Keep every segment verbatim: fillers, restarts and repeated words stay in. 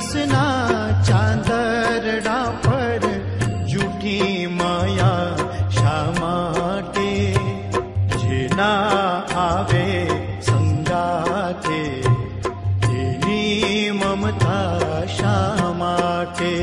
દિવસના ચાંદરડા પર જૂઠી માયા શા માટે? જેના આવે સંગાથે તેની મમતા શા માટે?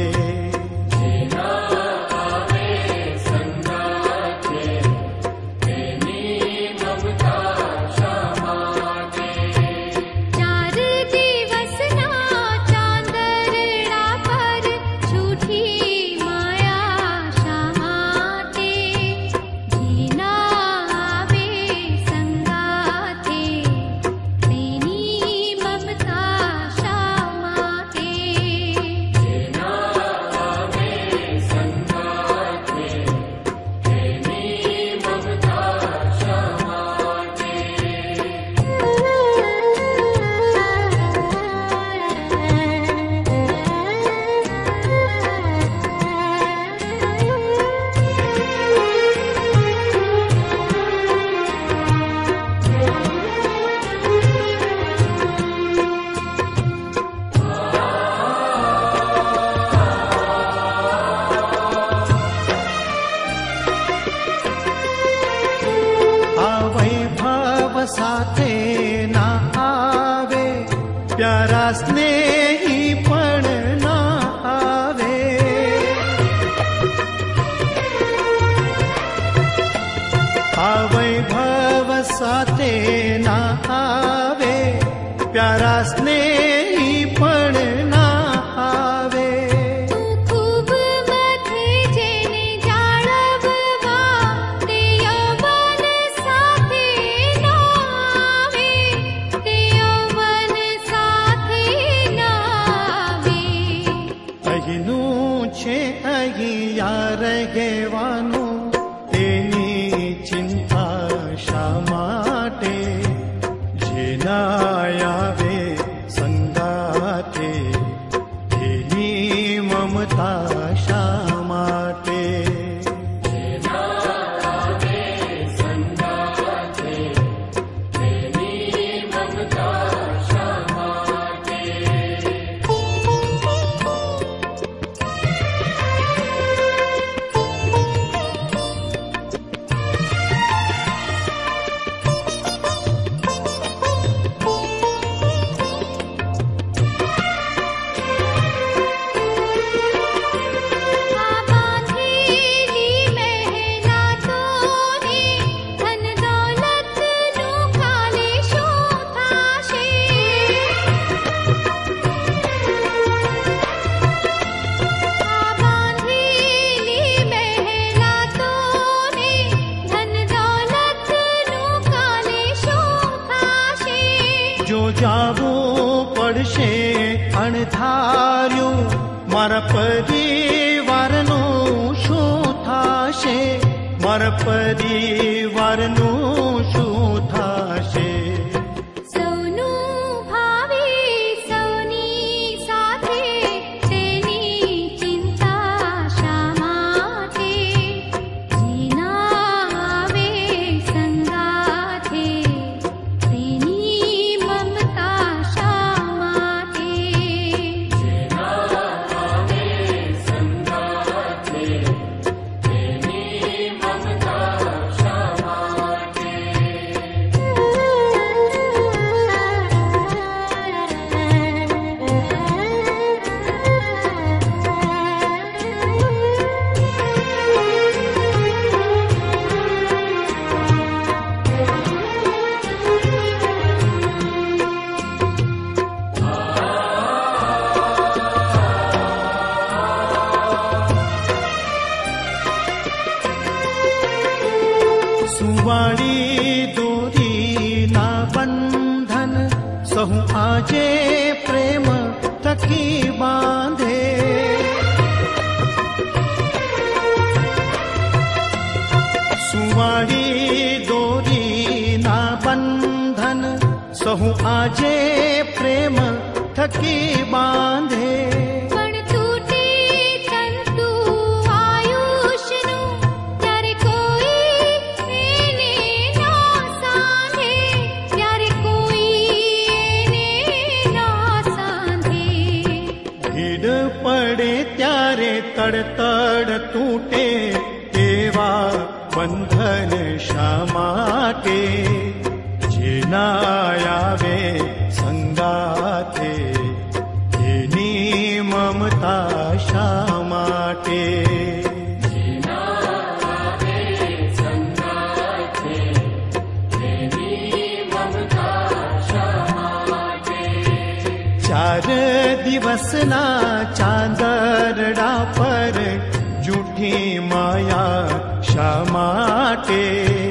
સાથે ના આવે પ્યારા સ્નેહી પણ ના આવે. આ વૈભવ સાથે ના આવે પ્યારા સ્નેહી પણ ના આવે. રહેવાનું તેની ચિંતા શા માટે? જેના આવે સંગાથે તેની મમતા શા માટે? જો જાવું પડશે અણધાર્યું મારા પરિવારનું શું થાશે? મારા પરિવારનું શું થાશે? સુવાળી દોરી ના બંધન સહુ આજે પ્રેમ થકી બાંધે. સુવાળી દોરી ના બંધન સહુ આજે પ્રેમ થકી બાંધે. તડતડ તૂટે એવા બંધન શા માટે? જેના આવે સંગાથે એની મમતા શા માટે? ચાર દિવસના ચાંદરડા પર જૂઠી માયા શા માટે?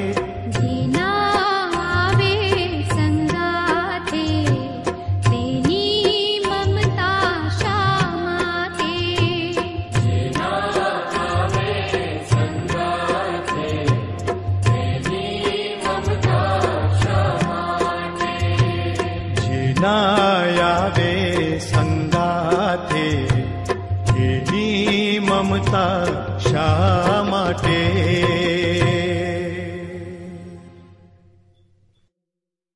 આવે સંગાથે એની મમતા શા માટે?